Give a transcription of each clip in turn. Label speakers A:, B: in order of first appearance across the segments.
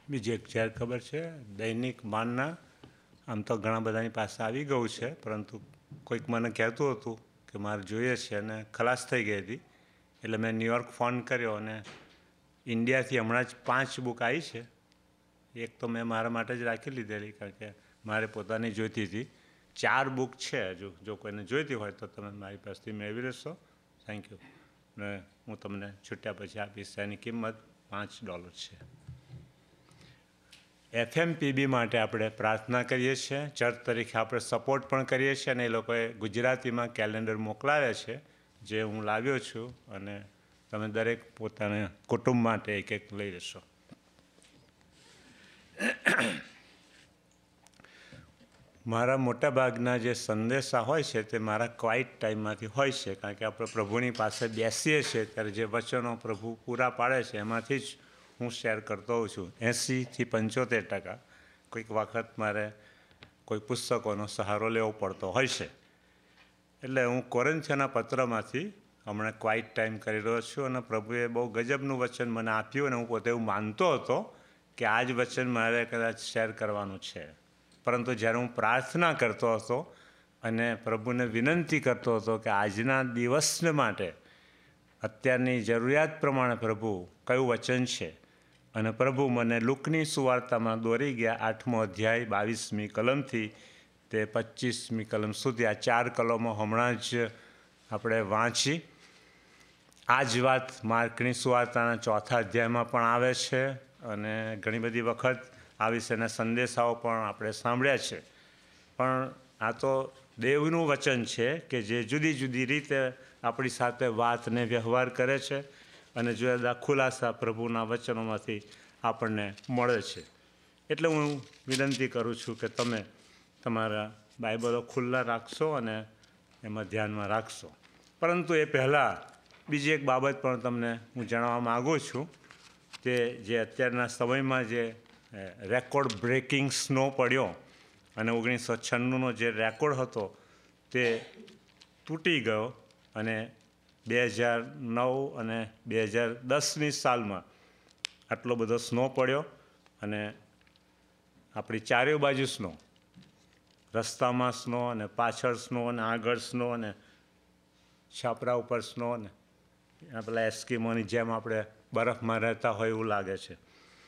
A: બીજી એક જાહેર ખબર છે, દૈનિક માનના આમ તો ઘણા બધાની પાસે આવી ગયું છે, પરંતુ કોઈક મને કહેતું હતું કે મારે જોઈએ છે અને ખલાસ થઈ ગઈ હતી, એટલે મેં ન્યૂયોર્ક ફોન કર્યો અને ઇન્ડિયાથી હમણાં જ 5 બુક આવી છે. એક તો મેં મારા માટે જ રાખી લીધેલી, કારણ કે મારે પોતાની જોઈતી હતી. 4 બુક છે હજુ, જો કોઈને જોઈતી હોય તો તમે મારી પાસેથી મેળવી લેશો. Thank you. અને હું તમને છૂટ્યા પછી આપીશ. એની કિંમત $5 છે. FMPB માટે આપણે પ્રાર્થના કરીએ છીએ. ચર્ચ તરીકે આપણે સપોર્ટ પણ કરીએ છીએ, અને એ લોકોએ ગુજરાતીમાં કેલેન્ડર મોકલાવે છે, જે હું લાવ્યો છું, અને તમે દરેક પોતાના કુટુંબ માટે એક એક લઈ લેશો. મારા મોટાભાગના જે સંદેશા હોય છે તે મારા ક્વાઇટ ટાઈમમાંથી હોય છે, કારણ કે આપણે પ્રભુની પાસે બેસીએ છીએ ત્યારે જે વચનો પ્રભુ પૂરા પાડે છે એમાંથી જ હું શેર કરતો હોઉં છું. 80થી 75% કોઈક વખત મારે કોઈ પુસ્તકોનો સહારો લેવો પડતો હોય છે. એટલે હું કોરિન્થીયોના પત્રમાંથી હમણાં ક્વાઇટ ટાઈમ કરી રહ્યો છું, અને પ્રભુએ બહુ ગજબનું વચન મને આપ્યું, અને હું પોતે એવું માનતો હતો કે આ જ વચન મારે કદાચ શેર કરવાનું છે. પરંતુ જ્યારે હું પ્રાર્થના કરતો હતો અને પ્રભુને વિનંતી કરતો હતો કે આજના દિવસને માટે અત્યારની જરૂરિયાત પ્રમાણે પ્રભુ કયું વચન છે, અને પ્રભુ મને લુકની સુવાર્તામાં દોરી ગયા 8મો અધ્યાય 22મી કલમથી તે 25મી કલમ સુધી. આ 4 કલમો હમણાં જ આપણે વાંચી. આ જ વાત માર્કની સુવાર્તાના 4થા અધ્યાયમાં પણ આવે છે, અને ઘણી બધી વખત આ વિશેના સંદેશાઓ પણ આપણે સાંભળ્યા છે. પણ આ તો દેવનું વચન છે કે જે જુદી જુદી રીતે આપણી સાથે વાતને વ્યવહાર કરે છે, અને જુદા ખુલાસા પ્રભુના વચનોમાંથી આપણને મળે છે. એટલે હું વિનંતી કરું છું કે તમે તમારા બાઇબલો ખુલ્લા રાખશો અને એમાં ધ્યાનમાં રાખશો. પરંતુ એ પહેલાં બીજી એક બાબત પણ તમને હું જણાવવા માગું છું, કે જે અત્યારના સમયમાં જે રેકોર્ડ બ્રેકિંગ સ્નો પડ્યો, અને 1996નો જે રેકોર્ડ હતો તે તૂટી ગયો, અને 2009 અને 2010ની સાલમાં આટલો બધો સ્નો પડ્યો, અને આપણી ચારે બાજુ સ્નો, રસ્તામાં સ્નો, અને પાછળ સ્નો, અને આગળ સ્નો, અને છાપરા ઉપર સ્નો, ને પેલા એસ્કિમોની જેમ આપણે બરફમાં રહેતા હોય એવું લાગે છે.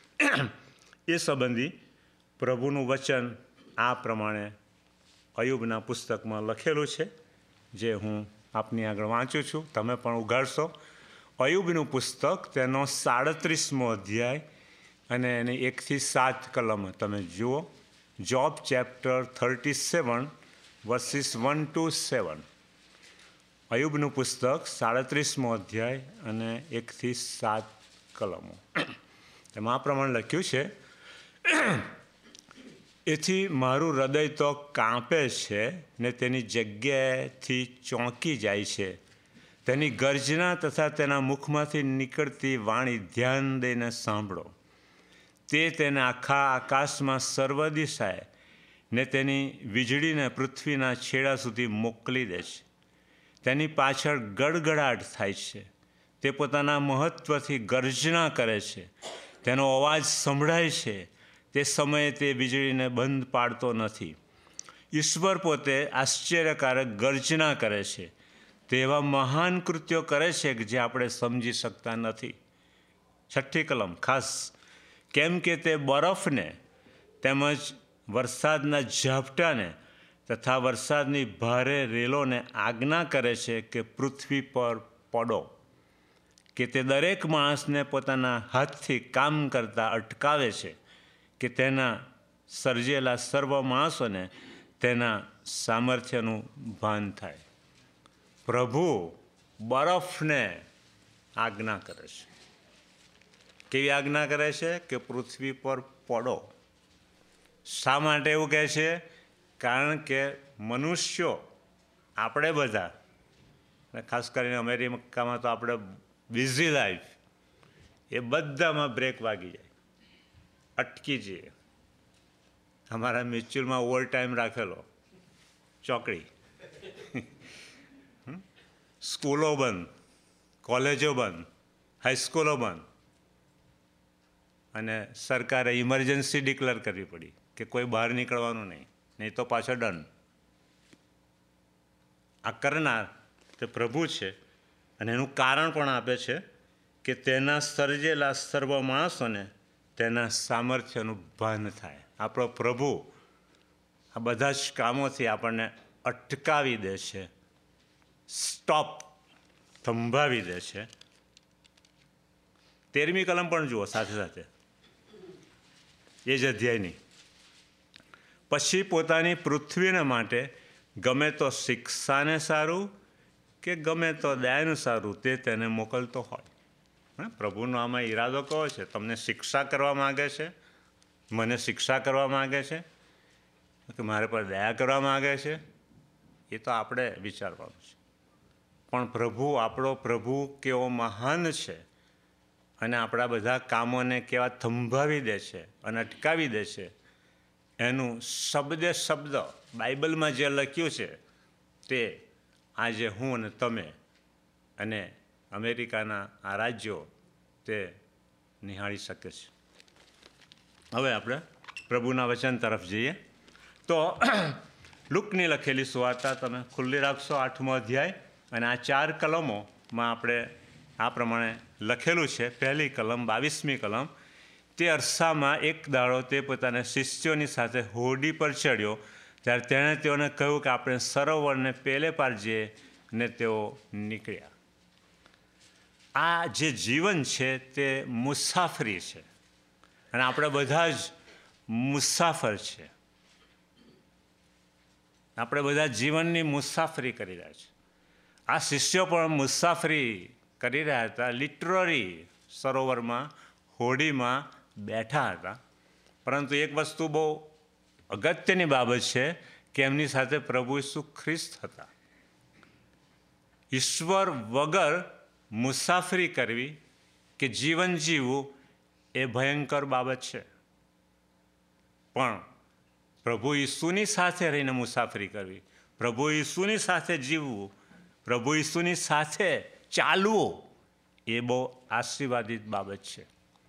A: એ સંબંધી પ્રભુનું વચન આ પ્રમાણે અયુબના પુસ્તકમાં લખેલું છે, જે હું આપની આગળ વાંચું છું. તમે પણ ઉઘાડશો. અયુબનું પુસ્તક, તેનો 37મો અધ્યાય અને એની 1થી 7 કલમ તમે જુઓ. Job chapter 37 versus 1-7. અયુબનું પુસ્તક 37મો અધ્યાય અને 1થી 7 કલમો. એમાં આ પ્રમાણે લખ્યું છે, એથી મારું હૃદય તો કાંપે છે ને તેની જગ્યાએથી ચોંકી જાય છે. તેની ગર્જના તથા તેના મુખમાંથી નીકળતી વાણી ધ્યાન દઈને સાંભળો. તે તેને આખા આકાશમાં સર્વ દિશાએ ને તેની વીજળીને પૃથ્વીના છેડા સુધી મોકલી દે છે. તેની પાછળ ગડગડાટ થાય છે. તે પોતાના મહત્ત્વથી ગર્જના કરે છે. તેનો અવાજ સંભળાય છે. તે સમયે તે વીજળીને બંધ પાડતો નથી. ઈશ્વર પોતે આશ્ચર્યકારક ગર્જના કરે છે. તે એવા મહાન કૃત્યો કરે છે કે જે આપણે સમજી શકતા નથી. 6ઠ્ઠી કલમ ખાસ, કેમ કે તે બરફને તેમજ વરસાદના ઝાપટાને તથા વરસાદની ભારે રેલોને આજ્ઞા કરે છે કે પૃથ્વી પર પડો, કે તે દરેક માણસને પોતાના હાથથી કામ કરતા અટકાવે છે, કે તેના સર્જેલા સર્વ માણસોને તેના સામર્થ્યનું ભાન થાય. પ્રભુ બરફને આજ્ઞા કરે છે. કેવી આજ્ઞા કરે છે? કે પૃથ્વી પર પડો. શા માટે એવું કહે છે? કારણ કે મનુષ્યો, આપણે બધા, ખાસ કરીને અમેરિકામાં તો આપણે બિઝી લાઈફ, એ બધામાં બ્રેક વાગી જાય, અટકી જઈએ. અમારા મ્યુચ્યુઅલમાં ઓવર ટાઈમ રાખેલો, ચોકડી. સ્કૂલો બંધ, કોલેજો બંધ, હાઈસ્કૂલો બંધ, અને સરકારે ઇમરજન્સી ડિક્લેર કરવી પડી કે કોઈ બહાર નીકળવાનું નહીં તો પાછો દંડ. આ કરનાર તે પ્રભુ છે અને એનું કારણ પણ આપે છે કે તેના સર્જેલા સર્વ માણસોને તેના સામર્થ્યનું ભાન થાય. આપણો પ્રભુ આ બધા જ કામોથી આપણને અટકાવી દે છે, સ્ટોપ, થંભાવી દે છે. 13મી કલમ પણ જુઓ સાથે સાથે એ જ અધ્યાયની. પછી પોતાની પૃથ્વીને માટે ગમે તો શિક્ષાને સારું કે ગમે તો દયાનું સારું તે તેને મોકલતો હોય. પ્રભુનો આમાં ઈરાદો કયો છે? તમને શિક્ષા કરવા માગે છે, મને શિક્ષા કરવા માગે છે કે મારે પર દયા કરવા માગે છે? એ તો આપણે વિચારવાનું છે. પણ પ્રભુ, આપણો પ્રભુ કેવો મહાન છે અને આપણા બધા કામોને કેવા થંભાવી દે છે અને અટકાવી દે છે, એનું શબ્દે શબ્દ બાઇબલમાં જે લખ્યું છે તે આજે હું અને તમે અને અમેરિકાના આ રાજ્યો તે નિહાળી શકે છે. હવે આપણે પ્રભુના વચન તરફ જઈએ તો લુકની લખેલી સુવાર્તા તમે ખુલ્લી રાખશો, 8મો અધ્યાય, અને આ 4 કલમોમાં આપણે આ પ્રમાણે લખેલું છે. પહેલી કલમ 22મી કલમ. તે અરસામાં એક દાડો તે પોતાના શિષ્યોની સાથે હોડી પર ચડ્યો, ત્યારે તેણે તેઓને કહ્યું કે આપણે સરોવરને પેલે પાર જઈએ, ને તેઓ નીકળ્યા. આ જે જીવન છે તે મુસાફરી છે અને આપણે બધા જ મુસાફર છે. આપણે બધા જીવનની મુસાફરી કરી રહ્યા છીએ. આ શિષ્યો પણ મુસાફરી કરી રહ્યા હતા. લિટરરી સરોવરમાં, હોડીમાં બેઠા હતા. પરંતુ એક વસ્તુ બહુ અગત્યની બાબત છે કે એમની સાથે પ્રભુ ઈસુ ખ્રિસ્ત હતા. ઈશ્વર વગર મુસાફરી કરવી કે જીવન જીવવું એ ભયંકર બાબત છે. પણ પ્રભુ ઈસુની સાથે રહીને મુસાફરી કરવી, પ્રભુ ઈસુની સાથે જીવવું, પ્રભુ ઈસુની સાથે ચાલવું, એ બહુ આશીર્વાદિત બાબત છે.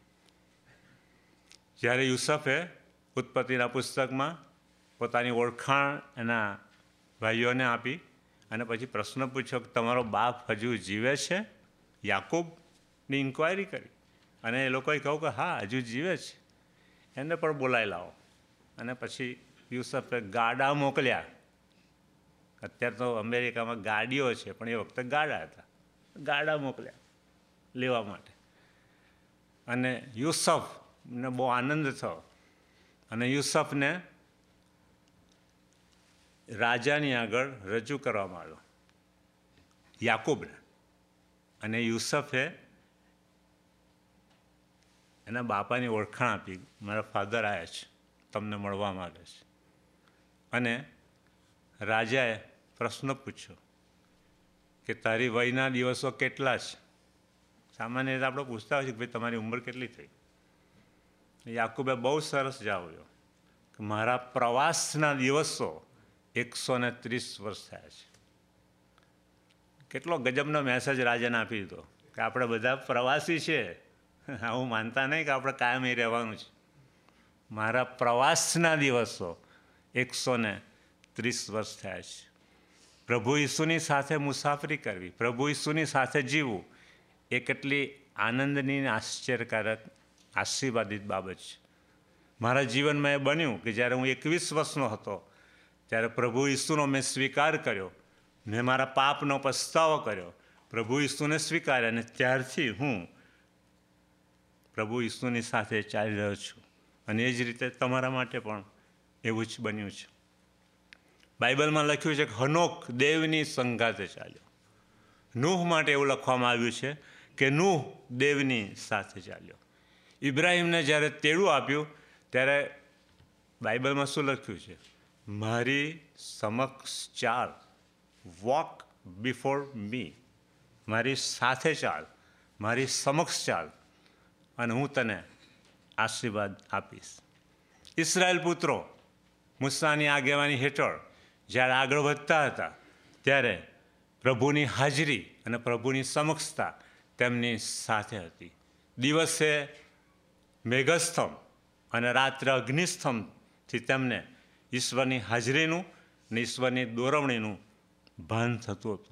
A: જ્યારે યુસુફે ઉત્પત્તિના પુસ્તકમાં પોતાની ઓળખાણ એના ભાઈઓને આપી અને પછી પ્રશ્ન પૂછ્યો કે તમારો બાપ હજુ જીવે છે? યાકૂબની ઇન્ક્વાયરી કરી અને એ લોકોએ કહ્યું કે હા, હજુ જીવે છે. એને પણ બોલાવી લાવો. અને પછી યુસુફે ગાડા મોકલ્યા. અત્યારે તો અમેરિકામાં ગાડીઓ છે, પણ એ વખતે ગાડા હતા. ગાડા મોકલ્યા લેવા માટે. અને યુસુફને બહુ આનંદ થયો અને યુસુફને રાજાની આગળ રજૂ કરવામાં આવ્યો, યાકૂબને. અને યુસુફે એના બાપાની ઓળખાણ આપી, મારા ફાધર આવ્યા છે, તમને મળવા માગે છે. અને રાજાએ પ્રશ્ન પૂછ્યો કે તારી વયના દિવસો કેટલા છે? સામાન્ય રીતે આપણે પૂછતા હોય છે કે ભાઈ તમારી ઉંમર કેટલી થઈ? યાકૂબે બહુ સરસ જવાબ આપ્યો કે મારા પ્રવાસના દિવસો 130 વર્ષ થયા છે. કેટલો ગજબનો મેસેજ રાજાને આપી દીધો કે આપણે બધા પ્રવાસી છે. આવું માનતા નહીં કે આપણે કાયમ અહીં રહેવાનું છે. મારા પ્રવાસના દિવસો 130 વર્ષ થયા છે. પ્રભુ ઈસુની સાથે મુસાફરી કરવી, પ્રભુ ઈસુની સાથે જીવવું, એ કેટલી આનંદની, આશ્ચર્યકારક, આશીર્વાદિત બાબત છે. મારા જીવનમાં એ બન્યું કે જ્યારે હું 21 વર્ષનો હતો ત્યારે પ્રભુ ઈસુનો મેં સ્વીકાર કર્યો, મેં મારા પાપનો પસ્તાવો કર્યો, પ્રભુ ઈસુને સ્વીકાર્યા અને ત્યારથી હું પ્રભુ ઈસુની સાથે ચાલી રહ્યો છું. અને એ જ રીતે તમારા માટે પણ એવું જ બન્યું છે. બાઇબલમાં લખ્યું છે કે હનોક દેવની સંગાથે ચાલ્યો. નૂહ માટે એવું લખવામાં આવ્યું છે કે નૂહ દેવની સાથે ચાલ્યો. ઇબ્રાહિમને જ્યારે તેડું આપ્યું ત્યારે બાઇબલમાં શું લખ્યું છે? મારી સમક્ષ ચાલ, વોક બિફોર મી. મારી સાથે ચાલ, મારી સમક્ષ ચાલ અને હું તને આશીર્વાદ આપીશ. ઇસ્રાયેલ પુત્રો મૂસાની આગેવાની હેઠળ જ્યારે આગળ વધતા હતા ત્યારે પ્રભુની હાજરી અને પ્રભુની સમક્ષતા તેમની સાથે હતી. દિવસે મેઘસ્તંભ અને રાત્રે અગ્નિસ્તંભથી તેમને ઈશ્વરની હાજરીનું ને ઈશ્વરની દોરવણીનું ભાન થતું હતું.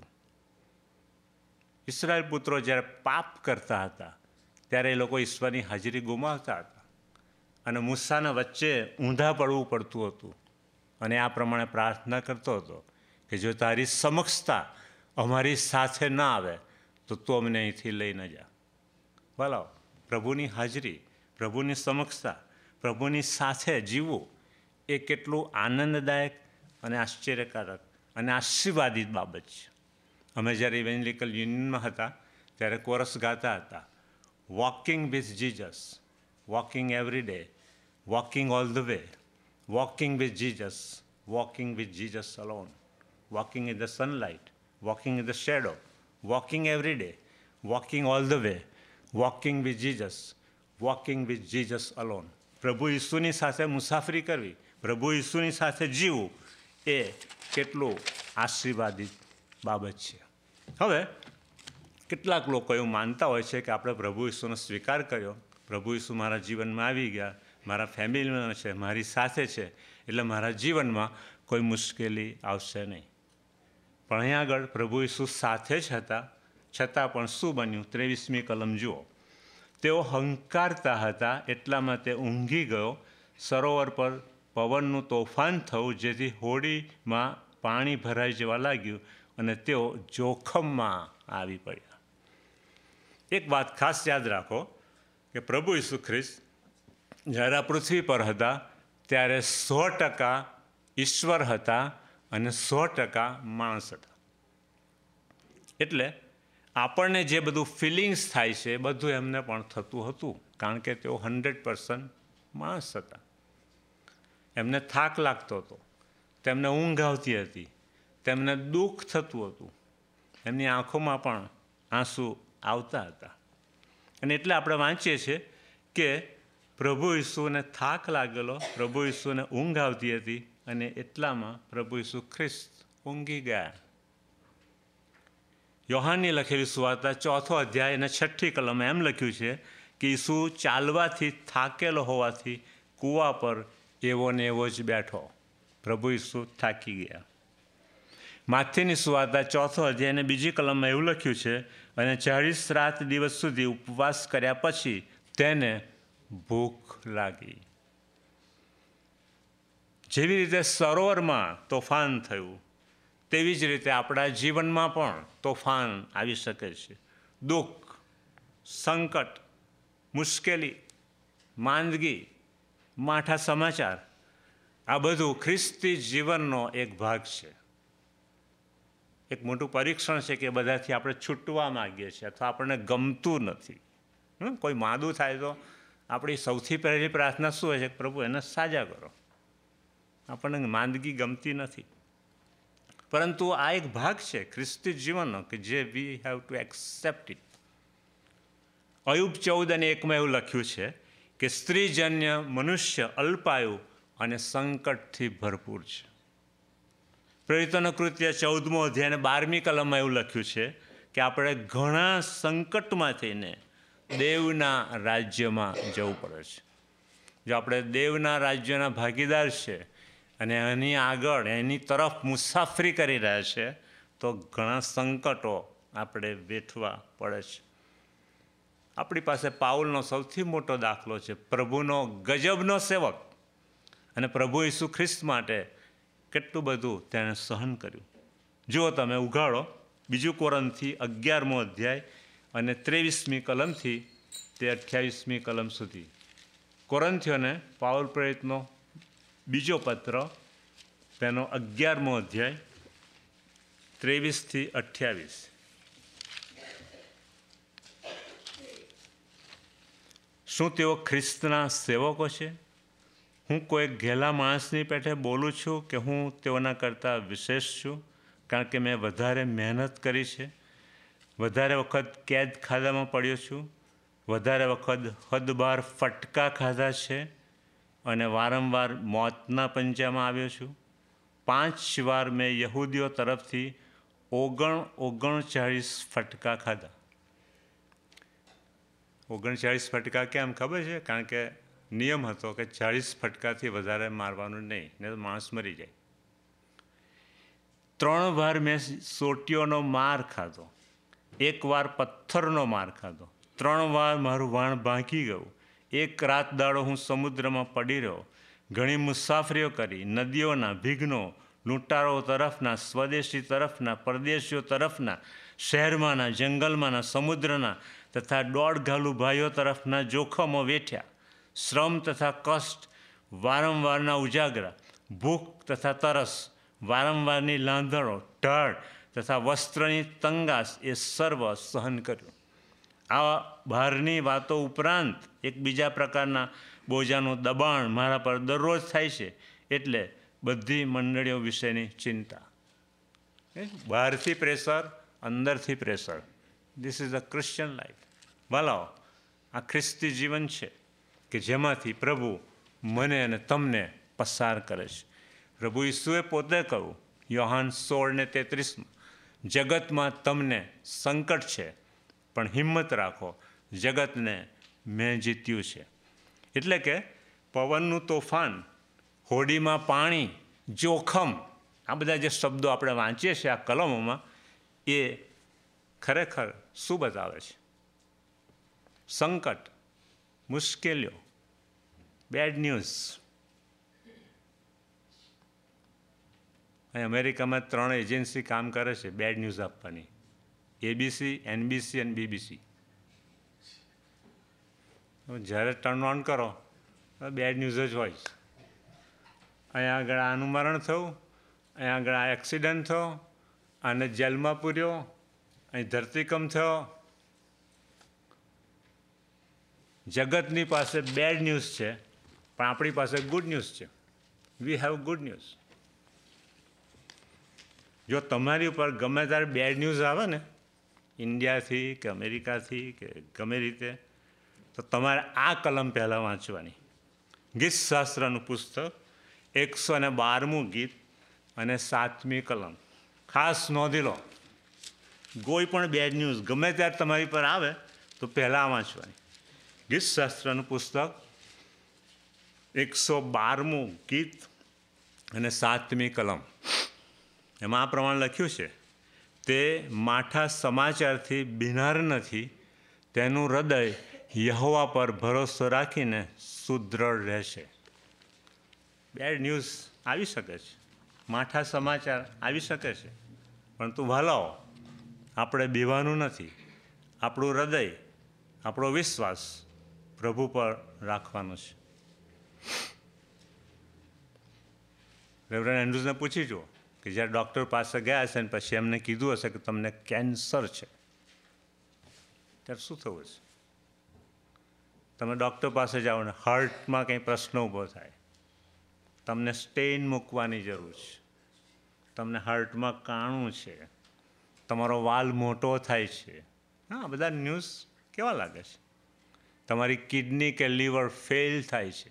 A: ઇસરાયેલ પુત્રો જ્યારે પાપ કરતા હતા ત્યારે એ લોકો ઈશ્વરની હાજરી ગુમાવતા હતા અને મૂસાના વચ્ચે ઊંધા પડવું પડતું હતું. અને આ પ્રમાણે પ્રાર્થના કરતો હતો કે જો તારી સમક્ષતા અમારી સાથે ના આવે તો તું અમને અહીંથી લઈ ન જા. બોલો, પ્રભુની હાજરી, પ્રભુની સમક્ષતા, પ્રભુની સાથે જીવવું એ કેટલું આનંદદાયક અને આશ્ચર્યકારક અને આશીર્વાદિત બાબત છે. અમે જ્યારે ઇવેન્જલિકલ યુનિયનમાં હતા ત્યારે કોરસ ગાતા હતા, walking with Jesus, walking every day, walking all the way, walking with Jesus alone, walking in the sunlight, walking in the shadow, walking every day, walking all the way, walking with Jesus alone. પ્રભુ ઈસુની સાથે મુસાફરી કરવી, પ્રભુ ઈસુની સાથે જીવવું એ કેટલું આશીર્વાદિત બાબત છે. હવે કેટલાક લોકો એવું માનતા હોય છે કે આપણે પ્રભુ ઈસુનો સ્વીકાર કર્યો, પ્રભુ ઈસુ મારા જીવનમાં આવી ગયા, મારા ફેમિલીમાં છે, મારી સાથે છે, એટલે મારા જીવનમાં કોઈ મુશ્કેલી આવશે નહીં. પણ અહીંયા આગળ પ્રભુ ઈસુ સાથે જ હતા, છતાં પણ શું બન્યું? 23મી કલમ જુઓ. તેઓ હંકારતા હતા એટલામાં તે ઊંઘી ગયો. સરોવર પર પવનનું તોફાન થયું જેથી હોડીમાં પાણી ભરાઈ જવા લાગ્યું અને તેઓ જોખમમાં આવી પડ્યા. એક વાત ખાસ યાદ રાખો કે પ્રભુ ઈસુ ખ્રિસ્ત જ્યારે આ પૃથ્વી પર હતા ત્યારે 100% ઈશ્વર હતા અને 100% માણસ હતા. એટલે આપણને જે બધું ફિલિંગ્સ થાય છે એ બધું એમને પણ થતું હતું, કારણ કે તેઓ 100% માણસ હતા. એમને થાક લાગતો હતો, તેમને ઊંઘ આવતી હતી, તેમને દુઃખ થતું હતું, એમની આંખોમાં પણ આંસુ આવતા હતા. અને એટલે આપણે વાંચીએ છીએ કે પ્રભુ ઈસુને થાક લાગેલો, પ્રભુ ઈસુને ઊંઘ આવતી હતી અને એટલામાં પ્રભુ ઈસુ ખ્રિસ્ત ઊંઘી ગયા. યોહાનની લખેલી સુવાર્તા 4 અધ્યાય અને 6 કલમ એમ લખ્યું છે કે ઈસુ ચાલવાથી થાકેલો હોવાથી કૂવા પર એવો ને એવો જ બેઠો. પ્રભુ ઈસુ થાકી ગયા. માથેની સુવાર્તા 4 અધ્યાય અને 2 કલમમાં એવું લખ્યું છે, અને 40 રાત દિવસ સુધી ઉપવાસ કર્યા પછી તેને ભૂખ લાગી. જેવી રીતે સરોવરમાં તોફાન થયું તેવી જ રીતે આપણા જીવનમાં પણ તોફાન આવી શકે છે. દુઃખ, સંકટ, મુશ્કેલી, માંદગી, માઠા સમાચાર, આ બધું ખ્રિસ્તી જીવનનો એક ભાગ છે. એક મોટું પરીક્ષણ છે કે બધાથી આપણે છૂટવા માગીએ છીએ અથવા આપણને ગમતું નથી. કોઈ માદું થાય તો આપણી સૌથી પહેલી પ્રાર્થના શું હોય છે? પ્રભુ એને સાજા કરો. આપણને માંદગી ગમતી નથી, પરંતુ આ એક ભાગ છે ખ્રિસ્તી જીવનનો કે જે we have to accept it. અયુબ 14:1 એવું લખ્યું છે કે સ્ત્રીજન્ય મનુષ્ય અલ્પાયુ અને સંકટથી ભરપૂર છે. પ્રેરિતોના કૃત્ય 14મો અધ્યાય અને 12મી કલમમાં એવું લખ્યું છે કે આપણે ઘણા સંકટમાં થઈને દેવના રાજ્યમાં જવું પડે છે. જો આપણે દેવના રાજ્યના ભાગીદાર છે અને એની આગળ એની તરફ મુસાફરી કરી રહ્યા છે તો ઘણા સંકટો આપણે વેઠવા પડે છે. આપણી પાસે પાઉલનો સૌથી મોટો દાખલો છે, પ્રભુનો ગજબનો સેવક અને પ્રભુ ઈસુ ખ્રિસ્ત માટે કેટલું બધું તેણે સહન કર્યું. જુઓ, તમે ઉઘાડો 2 કોરિન્થી 11મો અધ્યાય અને 23મી કલમથી તે 28મી કલમ સુધી. કોરિન્થીઓને પાઉલ પ્રેરિતનો બીજો પત્ર, તેનો 11મો અધ્યાય 23થી 28. શું તેઓ ખ્રિસ્તના સેવકો છે? હું કોઈ ઘેલા માણસની પેઠે બોલું છું કે હું તેઓના કરતાં વિશેષ છું? કારણ કે મેં વધારે મહેનત કરી છે, વધારે વખત કેદ ખાધામાં પડ્યો છું, વધારે વખત હદ બહાર ફટકા ખાધા છે અને વારંવાર મોતના પંજામાં આવ્યો છું. 5 વાર મેં યહૂદીઓ તરફથી 39 ફટકા ખાધા. 39 ફટકા કેમ ખબર છે? કારણ કે નિયમ હતો કે 40 ફટકાથી વધારે મારવાનું નહીં, નહીં તો માણસ મરી જાય. 3 વાર મેં સોટીઓનો માર ખાધો, 1 વાર પથ્થરનો માર ખાધો, 3 વાર મારું વાણ ભાંગી ગયું, 1 રાત દાડો હું સમુદ્રમાં પડી રહ્યો, ઘણી મુસાફરીઓ કરી, નદીઓના વિઘ્નો, લૂંટારો તરફના, સ્વદેશી તરફના, પરદેશીઓ તરફના, શહેરમાંના, જંગલમાંના, સમુદ્રના તથા દોડઘાલુ ભાઈઓ તરફના જોખમો વેઠ્યા. શ્રમ તથા કષ્ટ, વારંવારના ઉજાગરા, ભૂખ તથા તરસ, વારંવારની લાંધણો, ઢળ તથા વસ્ત્રની તંગાસ એ સર્વ સહન કર્યું. આ બહારની વાતો ઉપરાંત એક બીજા પ્રકારના બોજાનું દબાણ મારા પર દરરોજ થાય છે, એટલે બધી મંડળીઓ વિશેની ચિંતા. બહારથી પ્રેશર, અંદરથી pressure. This is a Christian life. વાલાઓ, આ ખ્રિસ્તી જીવન છે કે જેમાંથી પ્રભુ મને અને તમને પસાર કરે છે. પ્રભુ ઈસુએ પોતે કહ્યું યોહાન 16:33, જગતમાં તમને સંકટ છે, પણ હિંમત રાખો, જગતને મેં જીત્યું છે. એટલે કે પવનનું તોફાન, હોડીમાં પાણી, જોખમ, આ બધા જે શબ્દો આપણે વાંચીએ છીએ આ કલમોમાં, એ ખરેખર શું બતાવે છે? સંકટ, મુશ્કેલીઓ, બેડ ન્યૂઝ. અહીં અમેરિકામાં 3 એજન્સી કામ કરે છે બેડ ન્યૂઝ આપવાની: ABC, NBC અને BBC. જ્યારે ટર્ન ઓન કરો બેડ ન્યૂઝ જ હોય છે. અહીંયા આગળ આનું મરણ થયું, અહીંયા આગળ આ એક્સિડન્ટ થયો, આને જેલમાં પૂર્યો, અહીં ધરતીકંપ થયો. જગતની પાસે બેડ ન્યૂઝ છે, પણ આપણી પાસે ગુડ ન્યૂઝ છે. We have good news. જો તમારી ઉપર ગમે ત્યારે બેડ ન્યૂઝ આવે ને, ઇન્ડિયાથી કે અમેરિકાથી કે ગમે રીતે, તો તમારે આ કલમ પહેલાં વાંચવાની. ગીતશાસ્ત્રનું પુસ્તક, 112મું ગીત અને 7મી કલમ. ખાસ નોંધી લો, કોઈ પણ બેડ ન્યૂઝ ગમે ત્યારે તમારી પર આવે તો પહેલાં વાંચવાની. ગીતશાસ્ત્રનું પુસ્તક, 112મું ગીત અને 7મી કલમ. એમાં આ પ્રમાણે લખ્યું છે: તે માઠા સમાચારથી બીનાર નથી, તેનું હૃદય યહોવા પર ભરોસો રાખીને સુદૃઢ રહેશે. બેડ ન્યૂઝ આવી શકે છે, માઠા સમાચાર આવી શકે છે, પરંતુ વાલાઓ, આપણે બીવાનું નથી. આપણું હૃદય, આપણો વિશ્વાસ પ્રભુ પર રાખવાનો છે. રેવરેન્ડ એન્ડ્રુઝને પૂછી જુઓ કે જ્યારે ડૉક્ટર પાસે ગયા હશે ને પછી એમને કીધું હશે કે તમને કેન્સર છે, ત્યારે શું થયું હશે? તમે ડૉક્ટર પાસે જાઓ ને હાર્ટમાં કંઈ પ્રશ્ન ઊભો થાય, તમને સ્ટેઇન મૂકવાની જરૂર છે, તમને હાર્ટમાં કાણું છે, તમારો વાલ મોટો થાય છે. હા, બધા ન્યૂઝ કેવા લાગે છે? તમારી કિડની કે લીવર ફેલ થાય છે.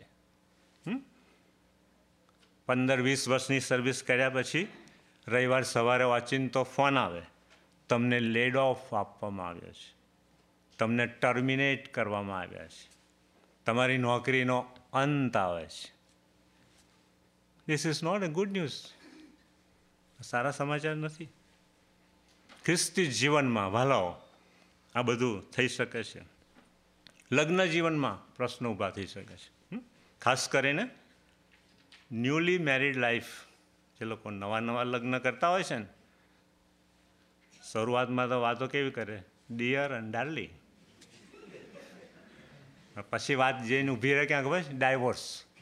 A: 15-20 વર્ષની સર્વિસ કર્યા પછી રવિવાર સવારે વાંચીને તો ફોન આવે, તમને લેડ ઓફ આપવામાં આવ્યો છે, તમને ટર્મિનેટ કરવામાં આવ્યા છે, તમારી નોકરીનો અંત આવે છે. This is not a good news. સારા સમાચાર નથી. ખ્રિસ્તી જીવનમાં વાલાઓ, આ બધું થઈ શકે છે. લગ્ન જીવનમાં પ્રશ્નો ઊભા થઈ શકે છે. ખાસ કરીને ન્યૂલી મેરિડ લાઈફ, જે લોકો નવા લગ્ન કરતા હોય છે ને, શરૂઆતમાં તો વાતો કેવી કરે, ડિયર અને ડાર્લિંગ. પછી વાત જઈને ઊભી રહે ક્યાં ખબર છે? ડાયવોર્સ.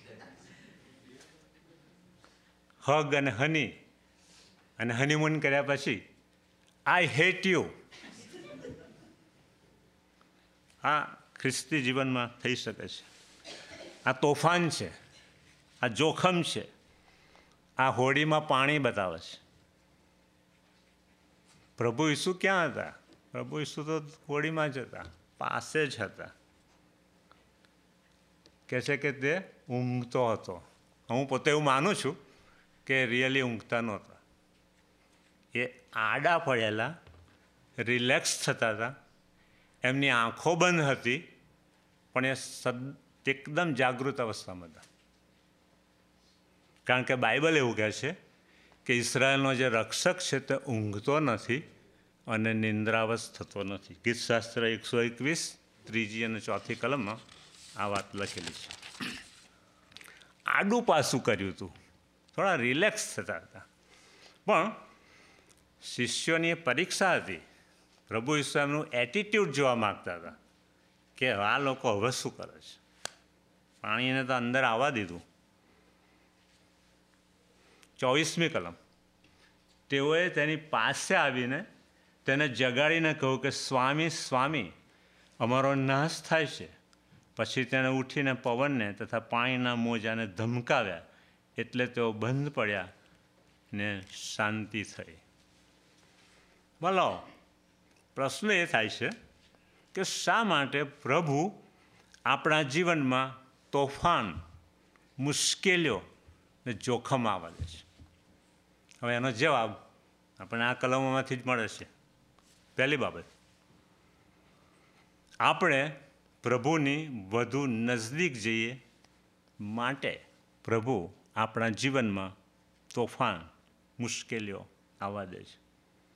A: હગ અને હની, અને હનીમૂન કર્યા પછી આઈ હેટ યુ. આ ખ્રિસ્તી જીવનમાં થઈ શકે છે. આ તોફાન છે, આ જોખમ છે, આ હોડીમાં પાણી બતાવે છે. પ્રભુ ઈસુ ક્યાં હતા? પ્રભુ ઈસુ તો હોડીમાં જ હતા, પાસે જ હતા. કહે છે કે તે ઊંઘતો હતો. હું પોતે એવું માનું છું કે રિયલી ઊંઘતા નહોતા. એ આડા પડેલા, રિલેક્સ થતા હતા, એમની આંખો બંધ હતી, પણ એ એકદમ જાગૃત અવસ્થામાં હતા. કારણ કે બાઇબલ એવું કહે છે કે ઇઝરાયલનો જે રક્ષક છે તે ઊંઘતો નથી અને નિંદ્રાવશ થતો નથી. ગીતશાસ્ત્ર 121, 3 અને 4 કલમમાં આ વાત લખેલી છે. આડું પાસું કર્યું હતું, થોડા રિલેક્સ થતા હતા. પણ શિષ્યોની પરીક્ષા હતી. પ્રભુ ઈસુ એમનું એટીટ્યૂડ જોવા માગતા હતા કે આ લોકો હવે શું કરે છે. પાણીને તો અંદર આવવા દીધું. 24મી કલમ, તેઓએ તેની પાસે આવીને તેને જગાડીને કહ્યું કે સ્વામી, સ્વામી, અમારો નાશ થાય છે. પછી તેણે ઉઠીને પવનને તથા પાણીના મોજાને ધમકાવ્યા, એટલે તેઓ બંધ પડ્યા ને શાંતિ થઈ. બોલો, પ્રશ્ન એ થાય છે કે શા માટે પ્રભુ આપણા જીવનમાં તોફાન, મુશ્કેલીઓ ને જોખમ આવવા દે છે? હવે એનો જવાબ આપણને આ કલમોમાંથી જ મળે છે. પહેલી બાબત, આપણે પ્રભુની વધુ નજદીક જઈએ માટે પ્રભુ આપણા જીવનમાં તોફાન, મુશ્કેલીઓ આવવા દે છે.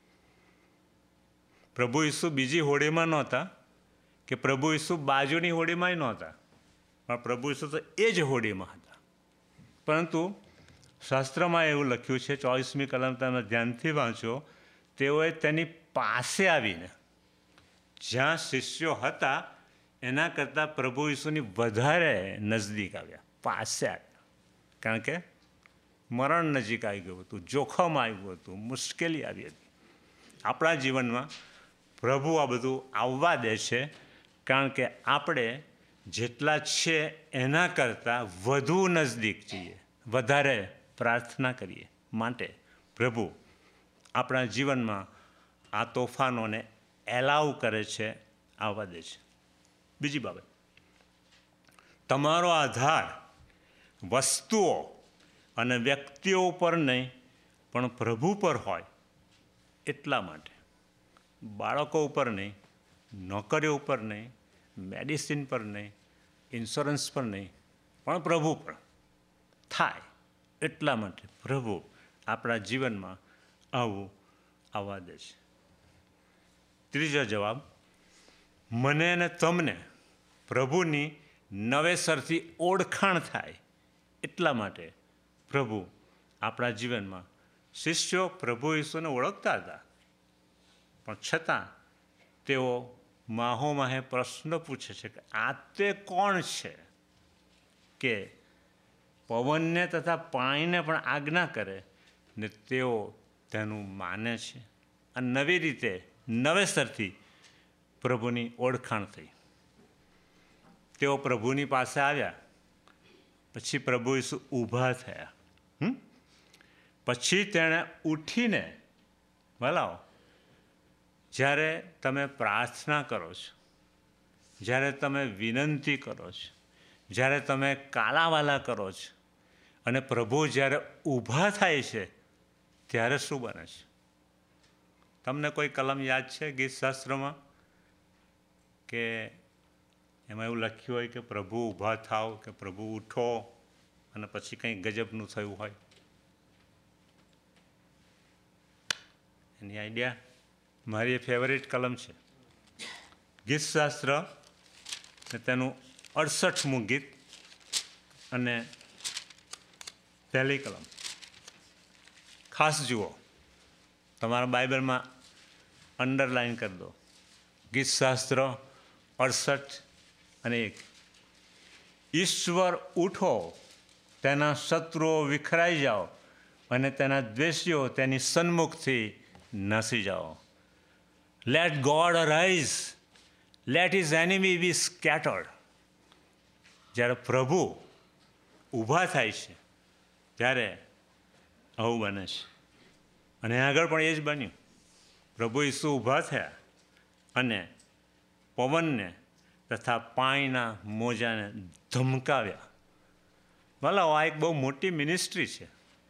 A: પ્રભુ ઈસુ બીજી હોડીમાં નહોતા કે પ્રભુ ઈસુ બાજુની હોડીમાંય નહોતા, પણ પ્રભુ ઈસુ તો એ જ હોડીમાં હતા. પરંતુ શાસ્ત્રમાં એવું લખ્યું છે, 24મી કલમ તમે ધ્યાનથી વાંચો, તેઓએ તેની પાસે આવીને, જ્યાં શિષ્યો હતા એના કરતાં પ્રભુ ઈસુની વધારે નજદીક આવ્યા, પાસે આવ્યા. કારણ કે મરણ નજીક આવી ગયું હતું, જોખમ આવ્યું હતું, મુશ્કેલી આવી હતી. આપણા જીવનમાં પ્રભુ આ બધું આવવા દે છે કારણ કે આપણે જેટલા છે એના કરતાં વધુ નજદીક છીએ, વધારે પ્રાર્થના કરીએ માટે પ્રભુ આપણા જીવનમાં આ તોફાનોને એલાવ કરે છે, આવવા દે છે. બીજી બાબત, તમારો આધાર વસ્તુઓ અને વ્યક્તિઓ ઉપર નહીં પણ પ્રભુ પર હોય એટલા માટે. બાળકો ઉપર નહીં, નોકરીઓ ઉપર નહીં, મેડિસિન પર નહીં, ઇન્સ્યોરન્સ પર નહીં, પણ પ્રભુ પર થાય એટલા માટે પ્રભુ આપણા જીવનમાં આવું આવવા દે છે. ત્રીજો જવાબ, મને અને તમને પ્રભુની નવેસરથી ઓળખાણ થાય એટલા માટે પ્રભુ આપણા જીવનમાં. શિષ્યો પ્રભુ ઈસુને ઓળખતા હતા, પણ છતાં તેઓ માહોમાહે પ્રશ્ન પૂછે છે કે આ તે કોણ છે કે પવનને તથા પાણીને પણ આજ્ઞા કરે ને તેઓ તેનું માને છે. આ નવી રીતે નવેસરથી પ્રભુની ઓળખાણ થઈ. તેઓ પ્રભુની પાસે આવ્યા, પછી પ્રભુ ઈસુ ઊભા થયા. પછી તેણે ઉઠીને, બોલાવો, જ્યારે તમે પ્રાર્થના કરો છો, જ્યારે તમે વિનંતી કરો છો, જ્યારે તમે કાલાવાલા કરો છો અને પ્રભુ જ્યારે ઊભા થાય છે ત્યારે શું બને છે? તમને કોઈ કલમ યાદ છે ગીતશાસ્ત્રમાં કે એમાં એવું લખ્યું હોય કે પ્રભુ ઊભા થાવ કે પ્રભુ ઉઠો અને પછી કંઈ ગજબનું થયું હોય? એની આઈડિયા? મારી એ ફેવરેટ કલમ છે, ગીતશાસ્ત્ર ને તેનું 68મું ગીત અને પહેલી કલમ. ખાસ જુઓ, તમારા બાઇબલમાં અંડરલાઇન કરી દો, ગીતશાસ્ત્ર 68 અને 1. ઈશ્વર ઉઠો, તેના શત્રુઓ વિખરાઈ જાઓ અને તેના દ્વેષીઓ તેની સન્મુખથી નાસી જાઓ. Let God arise, let his enemy be scattered. જ્યારે પ્રભુ ઊભા થાય છે ત્યારે આવું બને છે. અને આગળ પણ એ જ બન્યું. પ્રભુ ઈસુ ઊભા થયા અને પવનને તથા પાણીના મોજાને ધમકાવ્યા. ભલા, આ એક બહુ મોટી મિનિસ્ટ્રી છે.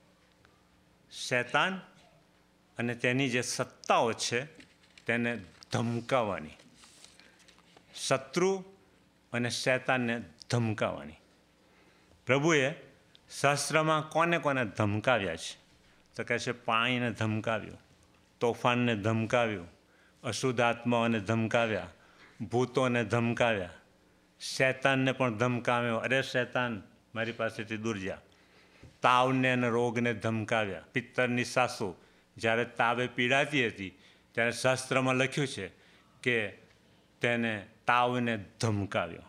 A: શૈતાન અને તેની જે સત્તાઓ છે તેને ધમકાવવાની. શત્રુ અને શૈતાનને ધમકાવવાની. પ્રભુએ શાસ્ત્રમાં કોને કોને ધમકાવ્યા છે? તો કહે છે પાણીને ધમકાવ્યું, તોફાનને ધમકાવ્યું, અશુદ્ધ આત્માઓને ધમકાવ્યા, ભૂતોને ધમકાવ્યા, શૈતાનને પણ ધમકાવ્યો, અરે શૈતાન મારી પાસેથી દૂર જા. તાવને અને રોગને ધમકાવ્યા. પિત્તરની સાસુ જ્યારે તાવે પીડાતી હતી ત્યારે શાસ્ત્રમાં લખ્યું છે કે તેને તાવને ધમકાવ્યો.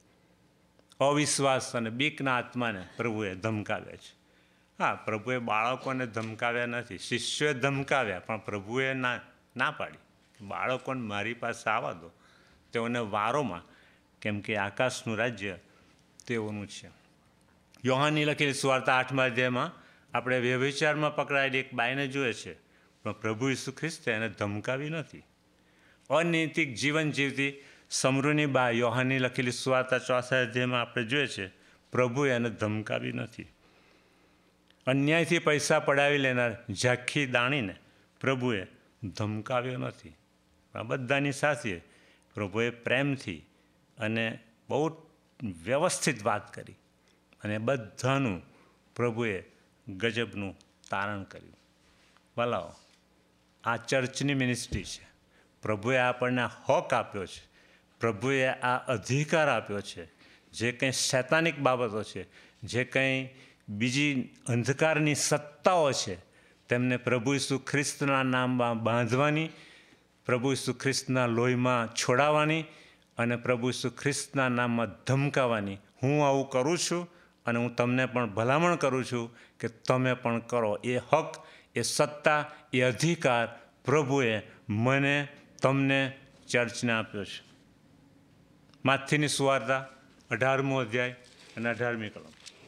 A: અવિશ્વાસ અને બીકના આત્માને પ્રભુએ ધમકાવ્યા છે. હા, પ્રભુએ બાળકોને ધમકાવ્યા નથી, શિષ્યોએ ધમકાવ્યા, પણ પ્રભુએ ના પાડી. બાળકોને મારી પાસે આવવા દો, તેઓને વારોમાં, કેમ કે આકાશનું રાજ્ય તેઓનું છે. યોહાનની લખેલી સુવાર્તા 8મા અધ્યાયમાં આપણે વ્યભિચારમાં પકડાયેલી એક બાઈને જોઈએ છે, પણ પ્રભુ ઈસુ ખ્રિસ્તે એને ધમકાવી નથી. અનૈતિક જીવન જીવતી સમરૂની બા યોહાનની લખેલી સુવાર્તા 4થા અધ્યાયમાં આપણે જોઈએ છે, પ્રભુએ એને ધમકાવી નથી. અન્યાયથી પૈસા પડાવી લેનાર ઝાંખી દાણીને પ્રભુએ ધમકાવ્યો નથી. આ બધાની સાથે પ્રભુએ પ્રેમથી અને બહુ વ્યવસ્થિત વાત કરી અને બધાનું પ્રભુએ ગજબનું તારણ કર્યું. ભલાઓ, આ ચર્ચની મિનિસ્ટ્રી છે. પ્રભુએ આપણને હક આપ્યો છે, પ્રભુએ આ અધિકાર આપ્યો છે. જે કંઈ શૈતાનિક બાબતો છે, જે કંઈ બીજી અંધકારની સત્તાઓ છે, તેમને પ્રભુ ઈસુ ખ્રિસ્તના નામમાં બાંધવાની, પ્રભુ ઈસુ ખ્રિસ્તના લોહીમાં છોડાવવાની અને પ્રભુ ઈસુ ખ્રિસ્તના નામમાં ધમકાવવાની. હું આવું કરું છું અને હું તમને પણ ભલામણ કરું છું કે તમે પણ કરો. એ હક, એ સત્તા, એ અધિકાર પ્રભુએ મને, તમને, ચર્ચને આપ્યો છે. માથીની સુવાર્તા 18મો અધ્યાય અને 18મી કલમ.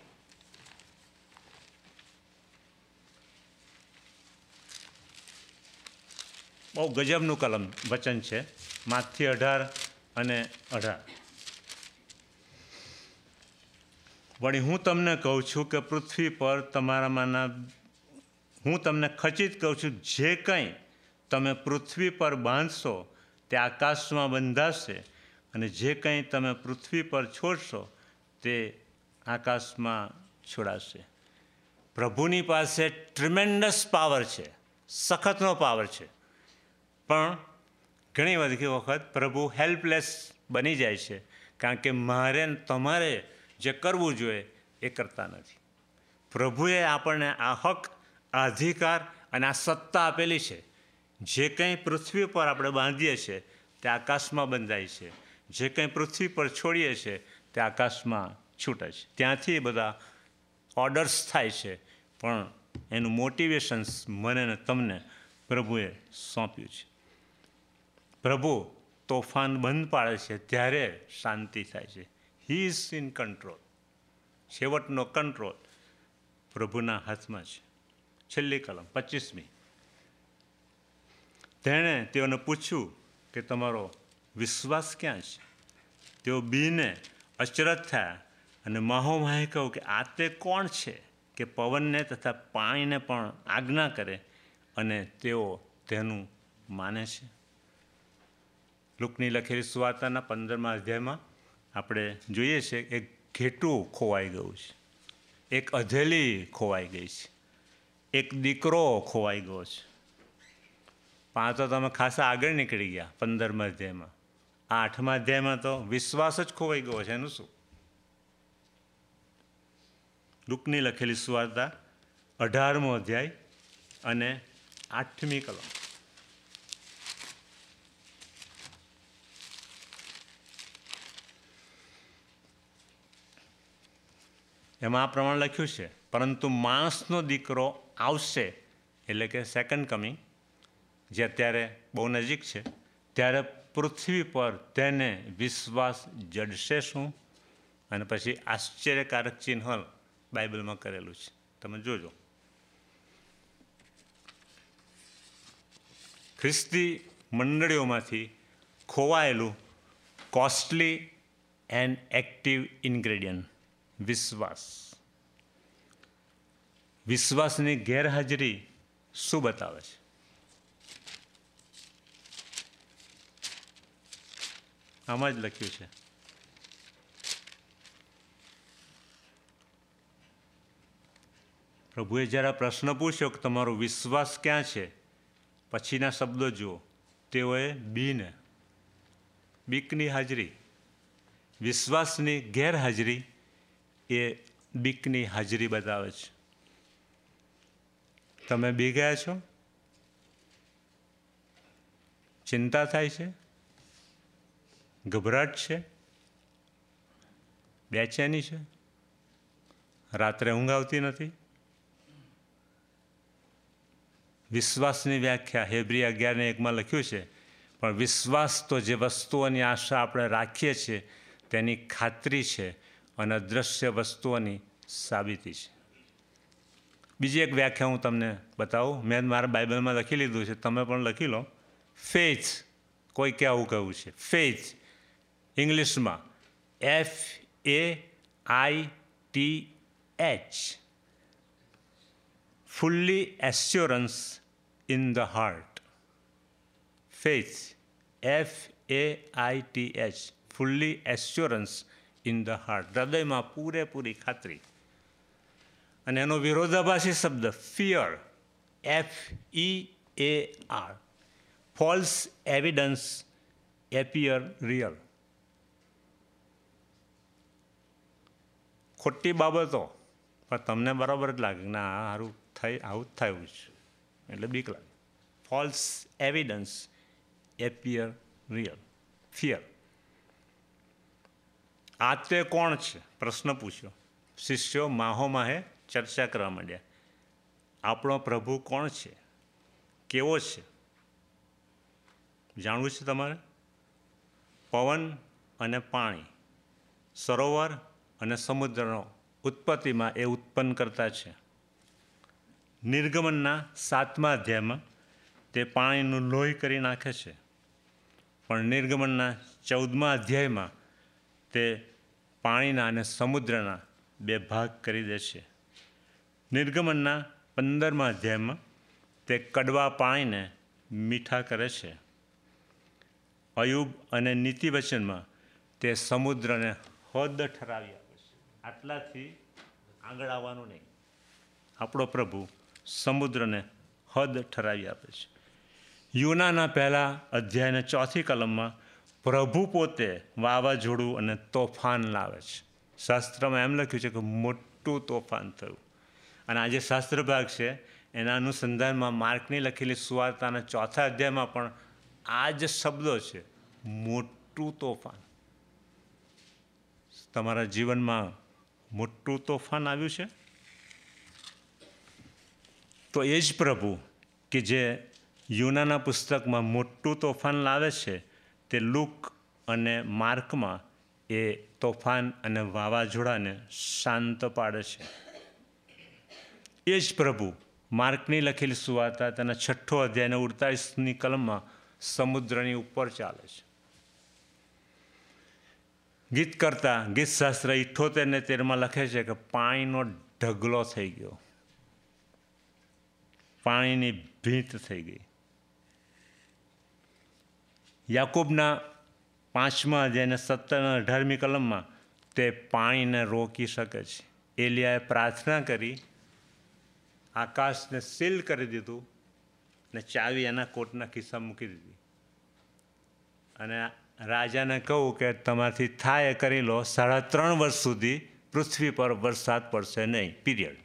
A: બહુ ગજબનું કલમ વચન છે. માથી 18 અને 18. વળી હું તમને કહું છું કે પૃથ્વી પર તમારામાંના, હું તમને ખચિત કહું છું, જે કંઈ તમે પૃથ્વી પર બાંધશો તે આકાશમાં બંધાશે, અને જે કંઈ તમે પૃથ્વી પર છોડશો તે આકાશમાં છોડાશે. પ્રભુની પાસે ટ્રીમેન્ડસ પાવર છે, સખતનો પાવર છે, પણ ઘણી બધી વખત પ્રભુ હેલ્પલેસ બની જાય છે, કારણ કે મારે તમારે જે કરવું જોઈએ એ કરતા નથી. પ્રભુએ આપણને આ હક, આ અધિકાર અને આ સત્તા આપેલી છે. જે કંઈ પૃથ્વી પર આપણે બાંધીએ છીએ તે આકાશમાં બંધાય છે, જે કંઈ પૃથ્વી પર છોડીએ છીએ તે આકાશમાં છૂટે છે. ત્યાંથી બધા ઓર્ડર્સ થાય છે, પણ એનું મોટિવેશન્સ મને ને તમને પ્રભુએ સોંપ્યું છે. પ્રભુ તોફાન બંધ પાડે છે ત્યારે શાંતિ થાય છે. He is in control. છેવટનો કંટ્રોલ પ્રભુના હાથમાં છે. છેલ્લી કલમ 25મી. તેણે તેઓને પૂછ્યું કે તમારો વિશ્વાસ ક્યાં છે? તેઓ બીને અચરજ થયા અને માહોમાહી કહ્યું કે આ તે કોણ છે કે પવનને તથા પાણીને પણ આજ્ઞા કરે અને તેઓ તેનું માને છે. લુકની લખેલી સુવાર્તાના 15મા અધ્યાયમાં આપણે જોઈએ છીએ એક ઘેટું ખોવાઈ ગયું છે, એક અધેલી ખોવાઈ ગઈ છે, એક દીકરો ખોવાઈ ગયો છે. તો તમે ખાસા આગળ નીકળી ગયા 15મા અધ્યાયમાં. આ 8મા અધ્યાયમાં તો વિશ્વાસ જ ખોવાઈ ગયો છે. એનું શું? લુકની લખેલી સુવાર્તા 18મો અધ્યાય અને 8મી કલમ. એમાં આ પ્રમાણે લખ્યું છે, પરંતુ માણસનો દીકરો આવશે, એટલે કે સેકન્ડ કમિંગ, જે અત્યારે બહુ નજીક છે, ત્યારે પૃથ્વી પર તેને વિશ્વાસ જડશે શું? અને પછી આશ્ચર્યકારક ચિહ્ન બાઇબલમાં કરેલું છે, તમે જોજો. ખ્રિસ્તી મંડળીઓમાંથી ખોવાયેલું કોસ્ટલી એન્ડ એક્ટિવ ઇન્ગ્રેડિયન્ટ વિશ્વાસ. વિશ્વાસની ગેરહાજરી શું બતાવે છે? આમાં જ લખ્યું છે, પ્રભુએ જ્યારે પ્રશ્ન પૂછ્યો કે તમારો વિશ્વાસ ક્યાં છે, પછીના શબ્દો જુઓ. તેઓએ બીકની હાજરી, વિશ્વાસની ગેરહાજરી એ બીકની હાજરી બતાવે છે. તમે બી ગયા છો? ચિંતા થાય છે? ગભરાટ છે? બેચેની છે? રાત્રે ઊંઘ આવતી નથી? વિશ્વાસની વ્યાખ્યા હેબ્રી 11:1 લખ્યું છે, પણ વિશ્વાસ તો જે વસ્તુઓની આશા આપણે રાખીએ છીએ તેની ખાતરી છે અને અદૃશ્ય વસ્તુઓની સાબિતી છે. બીજી એક વ્યાખ્યા હું તમને બતાવું. મેં મારા બાઇબલમાં લખી લીધું છે, તમે પણ લખી લો. ફેથ, કોઈ કે આવું કહ્યું છે. ફેથ ઇંગ્લિશમાં FAITH, fully assurance in the heart. Faith, FAITH, fully assurance in the heart, હૃદયમાં પૂરેપૂરી ખાતરી. અને એનો વિરોધાભાસી શબ્દ fear, FEAR, false evidence appear real. ખોટી બાબતો પણ તમને બરાબર જ લાગે ના આવું જ થયું છે એટલે બીક લાગે. False evidence appear real. Fear. આ તે કોણ છે? પ્રશ્ન પૂછ્યો. શિષ્યો માહે ચર્ચા કરવા માંડ્યા. આપણો પ્રભુ કોણ છે? કેવો છે? જાણવું છે તમારે? પવન અને પાણી, સરોવર અને સમુદ્રનો ઉત્પત્તિમાં એ ઉત્પન્ન કરતા છે. નિર્ગમનના 7મા અધ્યાયમાં તે પાણીનું લોહી કરી નાખે છે, પણ નિર્ગમનના 14મા અધ્યાયમાં તે પાણીના અને સમુદ્રના 2 ભાગ કરી દે છે. નિર્ગમનના 15મા અધ્યાયમાં તે કડવા પાણીને મીઠા કરે છે. અયુબ અને નીતિવચનમાં તે સમુદ્રને હદ ઠરાવી આપે છે. આટલાથી આગળ આવવાનું નહીં. આપણો પ્રભુ સમુદ્રને હદ ઠરાવી આપે છે. યુનાના 1 અધ્યાયના 4થી કલમમાં પ્રભુ પોતે વાવાઝોડું અને તોફાન લાવે છે. શાસ્ત્રમાં એમ લખ્યું છે કે મોટું તોફાન થયું. અને આ જે શાસ્ત્ર ભાગ છે એના અનુસંધાનમાં માર્કની લખેલી સુવાર્તાના 4થા અધ્યાયમાં પણ આ જ શબ્દો છે, મોટું તોફાન. તમારા જીવનમાં મોટું તોફાન આવ્યું છે? તો એ જ પ્રભુ કે જે યુનાના પુસ્તકમાં મોટું તોફાન લાવે છે તે લુક અને માર્કમાં એ તોફાન અને વાવાઝોડાને શાંત પાડે છે. એ જ પ્રભુ માર્કની લખેલી સુવાર્તા તેના 6 અધ્યાયના 48ની કલમમાં સમુદ્રની ઉપર ચાલે છે. ગીતશાસ્ત્ર 78 લખે છે કે પાણીનો ઢગલો થઈ ગયો, પાણીની ભીંત થઈ ગઈ. યાકૂબના 5મા અધ્યાયના 17 અને 18મી કલમમાં તે પાણીને રોકી શકે છે. એલિયાએ પ્રાર્થના કરી, આકાશને સીલ કરી દીધું અને ચાવી એના કોટના ખિસ્સામાં મૂકી દીધી અને રાજાને કહું કે તમારાથી થાય એ કરી લો, 3.5 વર્ષ સુધી પૃથ્વી પર વરસાદ પડશે નહીં, પીરિયડ.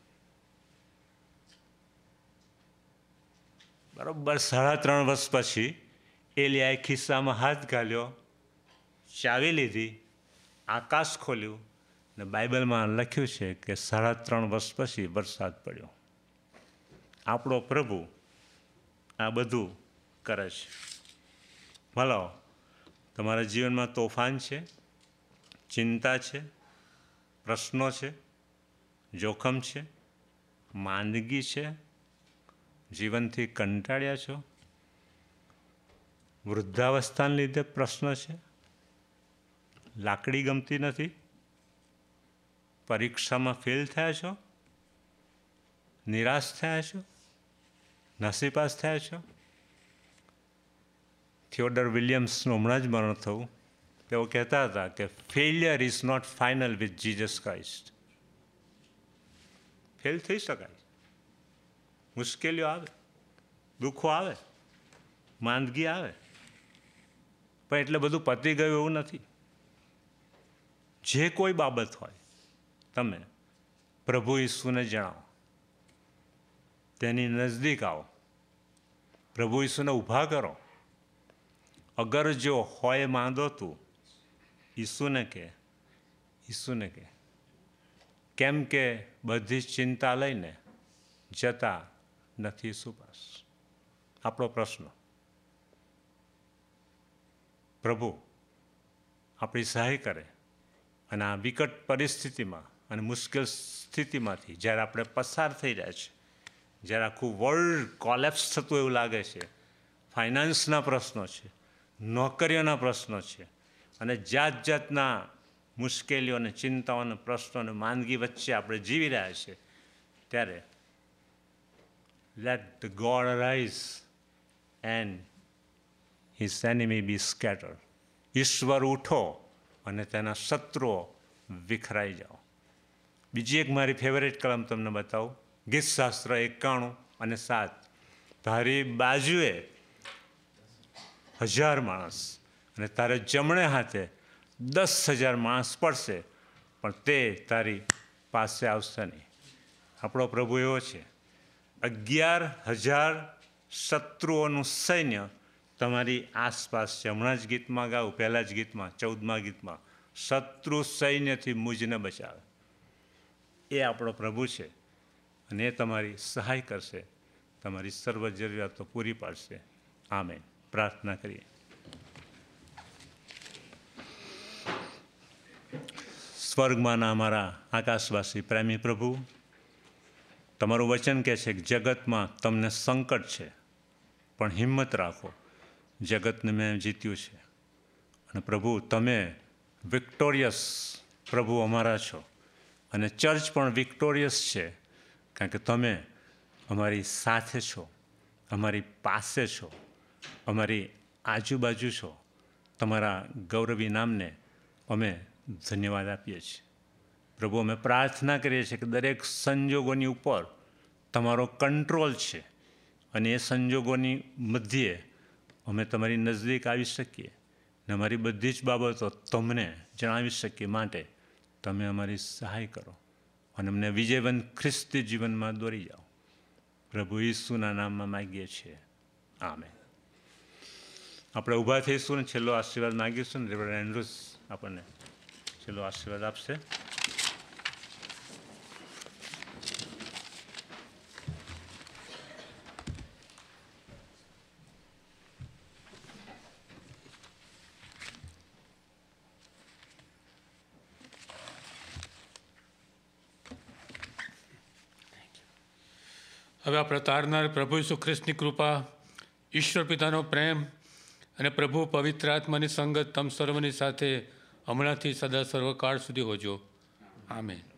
A: બરાબર 3.5 વર્ષ પછી એલિયાએ ખિસ્સામાં હાથ ઘાલ્યો, ચાવી લીધી, આકાશ ખોલ્યું અને બાઇબલમાં લખ્યું છે કે 3.5 વર્ષ પછી વરસાદ પડ્યો. આપણો પ્રભુ આ બધું કરે છે. ભલો તમારા જીવનમાં તોફાન છે, ચિંતા છે, પ્રશ્નો છે, જોખમ છે, માંદગી છે, જીવનથી કંટાળ્યા છો, વૃદ્ધાવસ્થાને લીધે પ્રશ્ન છે, લાકડી ગમતી નથી, પરીક્ષામાં ફેલ થયા છો, નિરાશ થયા છો, નાસીપાસ થયા છો. થિયોડર વિલિયમ્સનું હમણાં જ મરણ થયું. તેઓ કહેતા હતા કે failure is not final with Jesus Christ. Fail થઈ શકાય, મુશ્કેલીઓ આવે, દુઃખો આવે, માંદગી આવે, પણ એટલે બધું પતી ગયું એવું નથી. જે કોઈ બાબત હોય તમે પ્રભુ ઈસુને જણાવો, તેની નજદીક આવો, પ્રભુ ઈસુને ઊભા કરો. અગર જો હોય માંદો તું ઈસુને કહે, ઈસુને કહે. કેમ કે બધી ચિંતા લઈને જતા નથી ઈસુ પાસ. આપણો પ્રશ્ન, પ્રભુ આપણી સહાય કરે અને આ વિકટ પરિસ્થિતિમાં અને મુશ્કેલ સ્થિતિમાંથી જ્યારે આપણે પસાર થઈ રહ્યા છીએ, જ્યારે આખું વર્લ્ડ કોલેપ્સ થતું એવું લાગે છે, ફાઇનાન્સના પ્રશ્નો છે, નોકરીઓના પ્રશ્નો છે અને જાત જાતના મુશ્કેલીઓ અને ચિંતાઓ અને પ્રશ્નો અને માંદગી વચ્ચે આપણે જીવી રહ્યા છીએ, ત્યારે let the God arise and his enemy be scattered. ઈશ્વર ઉઠો અને તેના શત્રુઓ વિખરાઈ જાઓ. બીજી એક મારી ફેવરેટ કલમ તમને બતાવું, ગીતશાસ્ત્ર 91 અને 7. તારી બાજુએ 1000 માણસ અને તારે જમણે હાથે 10,000 માણસ પડશે, પણ તે તારી પાસે આવશે નહીં. આપણો પ્રભુ એવો છે, 11,000 શત્રુઓનું સૈન્ય તમારી આસપાસ છે. હમણાં જ ગીતમાં ગાવું, પહેલાં જ ગીતમાં 14મા ગીતમાં, શત્રુ સૈન્યથી મુજને બચાવે. એ આપણો પ્રભુ છે અને એ તમારી સહાય કરશે, તમારી સર્વ જરૂરિયાતો પૂરી પાડશે. આમેન. પ્રાર્થના કરીએ. સ્વર્ગમાંના અમારા આકાશવાસી પ્રેમી પ્રભુ, તમારું વચન કહે છે કે જગતમાં તમને સંકટ છે, પણ હિંમત રાખો, જગતને મેં જીત્યું છે. અને પ્રભુ તમે વિક્ટોરિયસ પ્રભુ અમારા છો અને ચર્ચ પણ વિક્ટોરિયસ છે, કારણ કે તમે અમારી સાથે છો, અમારી પાસે છો, અમારી આજુબાજુ છો. તમારા ગૌરવી નામને અમે ધન્યવાદ આપીએ છીએ. પ્રભુ અમે પ્રાર્થના કરીએ છીએ કે દરેક સંજોગોની ઉપર તમારો કંટ્રોલ છે અને એ સંજોગોની મધ્યે અમે તમારી નજદીક આવી શકીએ ને અમારી બધી જ બાબતો તમને જણાવી શકીએ. માટે તમે અમારી સહાય કરો અને અમને વિજયવંત ખ્રિસ્તી જીવનમાં દોરી જાઓ. પ્રભુ ઈસુના નામમાં માગીએ છીએ. આમેન. આપણે ઊભા થઈશું ને છેલ્લો આશીર્વાદ માગીશું ને રેવરેન્ડ એન્ડ્રુસ આપણને છેલ્લો આશીર્વાદ આપશે.
B: હવે આપણે તારનાર પ્રભુ ઈસુ ખ્રિસ્તની કૃપા, ઈશ્વર પિતાનો પ્રેમ અને પ્રભુ પવિત્ર આત્માની સંગત તમ સર્વની સાથે હમણાંથી સદા સર્વકાળ સુધી હોજો. આમેન.